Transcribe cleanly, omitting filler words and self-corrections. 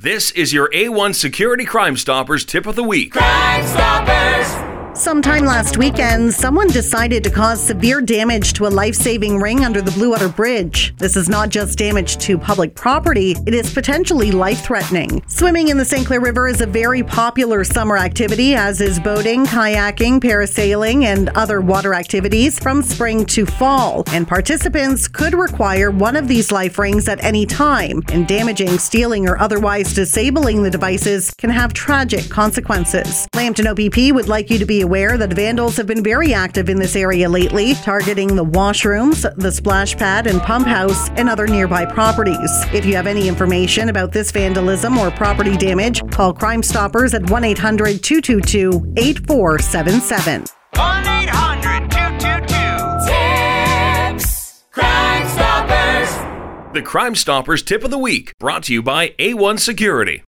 This is your A1 Security Crime Stoppers tip of the week. Crime Stoppers! Sometime last weekend, someone decided to cause severe damage to a life-saving ring under the Blue Water Bridge. This is not just damage to public property, it is potentially life-threatening. Swimming in the St. Clair River is a very popular summer activity, as is boating, kayaking, parasailing, and other water activities from spring to fall. And participants could require one of these life rings at any time, and damaging, stealing, or otherwise disabling the devices can have tragic consequences. Lambton OPP would like you to be aware that vandals have been very active in this area lately, targeting the washrooms, the splash pad and pump house, and other nearby properties. If you have any information about this vandalism or property damage, call Crime Stoppers at 1-800-222-8477. 1-800-222-TIPS! Crime Stoppers! The Crime Stoppers tip of the week, brought to you by A1 Security.